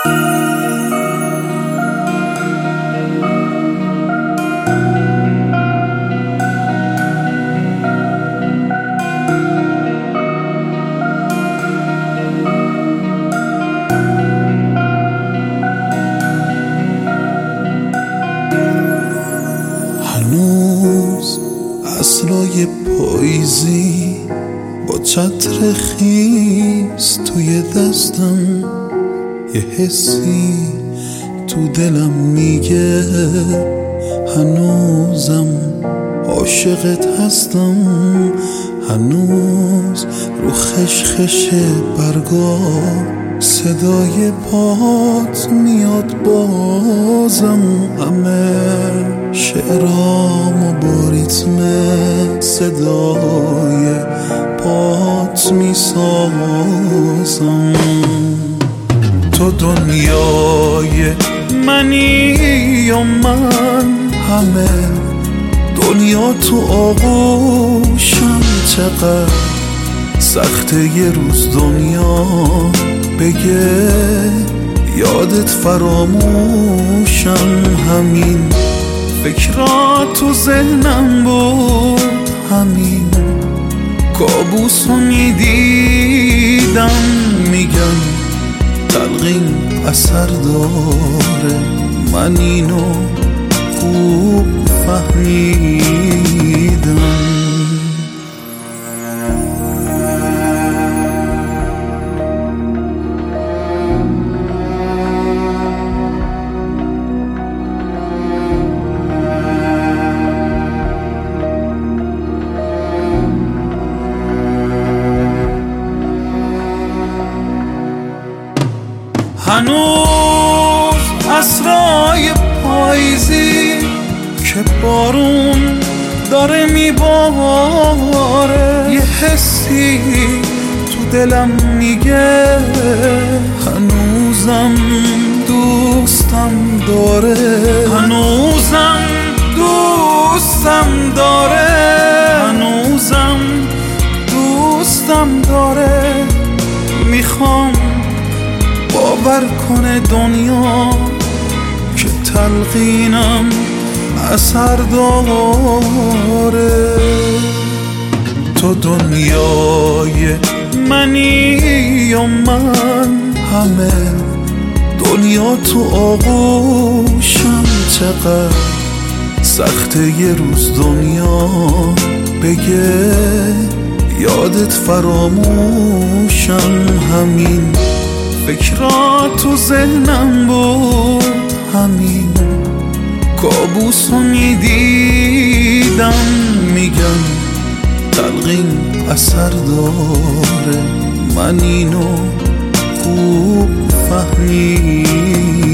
هنوز عصرای پاییزی با چتر خیس توی دستم، یه حسی تو دلم میگه هنوزم عاشقت هستم. هنوز رو خشخش برگا صدای پات میاد بازم، همه شعرامو با ریتم صدای پات میسازم. تو دنیای منی و من، همه دنیا تو آغوشم. چقدر سخته یه روز دنیا بگه یادت فراموشم. همین فکرات تو ذهنم بود، همین کابوسو میدیدم. میگم تلقین اثر داره، من اینو خوب فهمیدم. هنوز عصرای پاییزی که بارون داره میباره، یه حسی تو دلم میگه هنوزم دوستم داره. هنوزم دوستم داره، هنوزم دوستم داره. میخوام باور کنه دنیا که تلقینم اثر داره. تو دنیای منی و من، همه دنیا تو آغوشم. چقدر سخته یه روز دنیا بگه یادت فراموشم. همین فکرات تو ذهنم بود، همین کابوسو میدیدم. میگم تلقین اثر داره، من اینو خوب فهمیدم.